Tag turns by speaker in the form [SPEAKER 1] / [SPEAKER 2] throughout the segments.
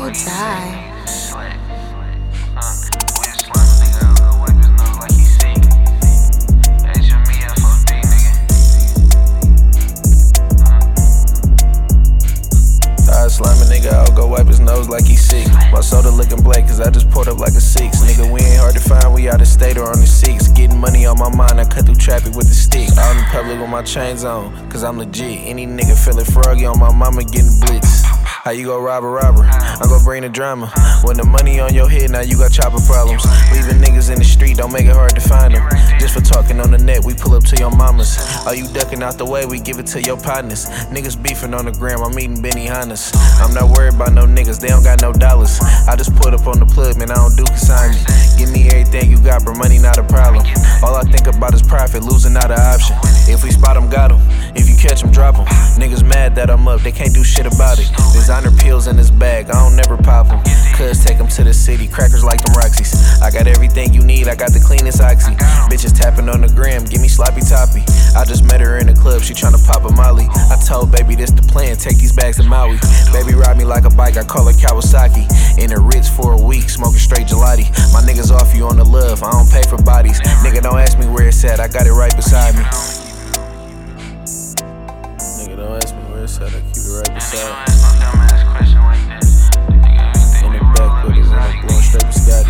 [SPEAKER 1] will die.
[SPEAKER 2] Slime a nigga, I'll go wipe his nose like he sick. My soda looking black cause I just poured up like a 6. Nigga, we ain't hard to find, we out of state or on the 6. Getting money on my mind, I cut through traffic with the stick. Out in public with my chains on, cause I'm legit. Any nigga feeling froggy on my mama getting blitzed. How you go rob a robber? I'm gon' bring the drama. When the money on your head, now you got chopper problems. Leaving niggas in the street, don't make it hard to find them. Just for talking on the net, we pull up to your mamas. Are you ducking out the way, we give it to your partners. Niggas beefing on the gram, I'm eating Benihana's. I'm not worried about no niggas, they don't got no dollars. I just put up on the plug, man, I don't do consignment. Give me everything you got, bro, money not a problem. All I think about is profit, losing not an option. If we spot them, got them. If you catch them, drop them. Niggas mad that I'm up, they can't do shit about it. Designer pills in this bag, I don't never pop them. Cuz take them to the city, crackers like them Roxy's. I got everything you need, I got the cleanest oxy. Bitches tapping on the gram, give me sloppy toppy. I just met her in the club, she tryna pop a molly. I told baby this the plan, take these bags to Maui. Baby ride me like a bike, I call her Kawasaki. In the Ritz for a week, smoking straight gelati. My niggas off you on the love, I don't pay for bodies. Nigga don't ask me where it's at, I got it right beside me. Nigga don't ask me where it's at, I keep it right beside me. In the back with his own blowing straight biscotti.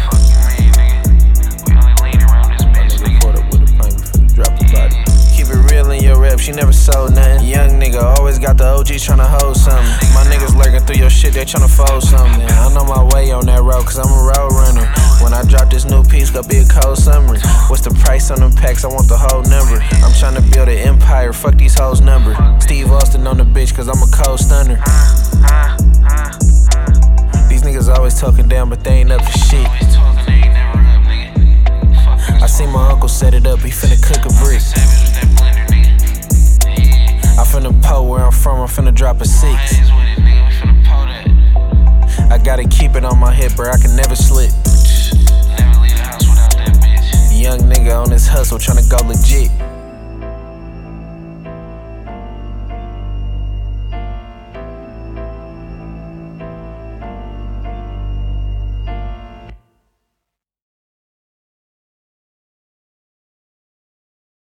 [SPEAKER 2] My nigga poured up with a pint, we finna drop the body. Keep it real in your rep, she never sold nothing. Young nigga, always got the OGs tryna hold something. My niggas lurking through your shit, they tryna fold something. I know my way on that road, cause I'm a road runner. When I drop this new piece, gonna be a cold summer. What's the price on them packs? I want the whole number. I'm tryna build an empire, fuck these hoes number. Steve Austin on the bitch, cause I'm a cold stunner. These niggas always talking down, but they ain't up to shit. I seen my uncle set it up, he finna cook a brick. I finna pull where I'm from, I'm finna drop a 6. I gotta keep it on my hip, bro, I can never slip. Young nigga on this hustle, tryna go legit.